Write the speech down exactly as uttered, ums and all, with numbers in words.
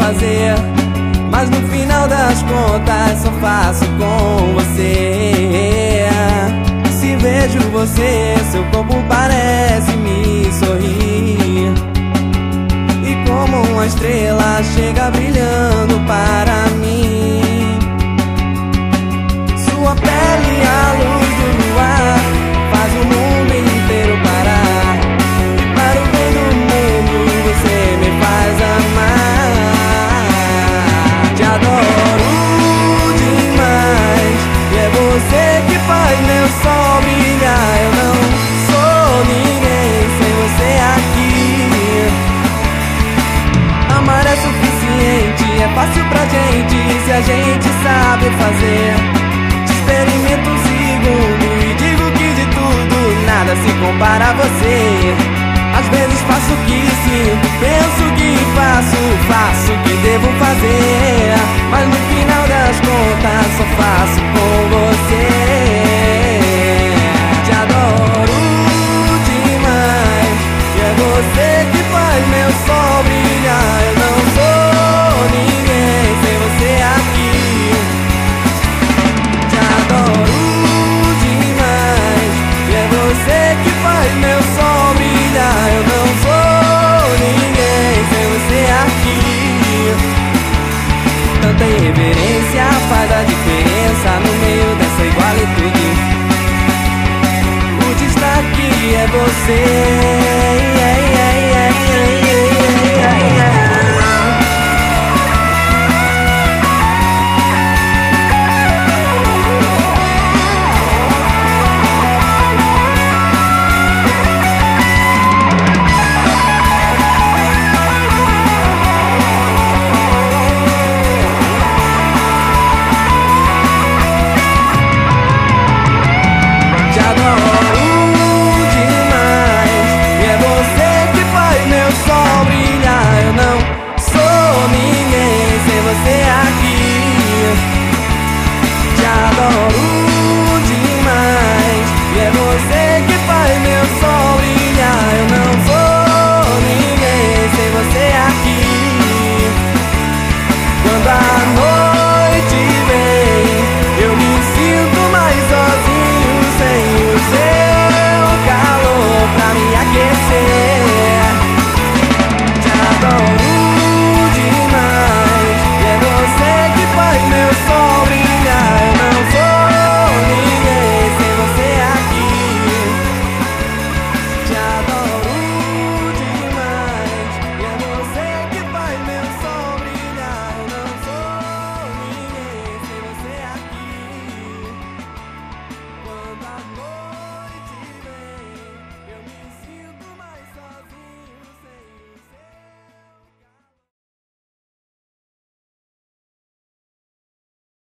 fazer, mas no final das contas só faço com você. Se vejo você, seu corpo parece me sorrir, e como uma estrela chega brilhando para mim. Sua pele, a luz do luar, faz o mundo inteiro parar. E para o bem do mundo você me faz amar. Te adoro demais, e é você que faz meu sol brilhar. Eu não sou ninguém sem você aqui. Amar é suficiente, é fácil pra gente se a gente sabe fazer. Experimento um segundo e digo que de tudo nada se compara a você. Às vezes faço o que sinto, penso o que faço, faço o que devo fazer, mas no final das contas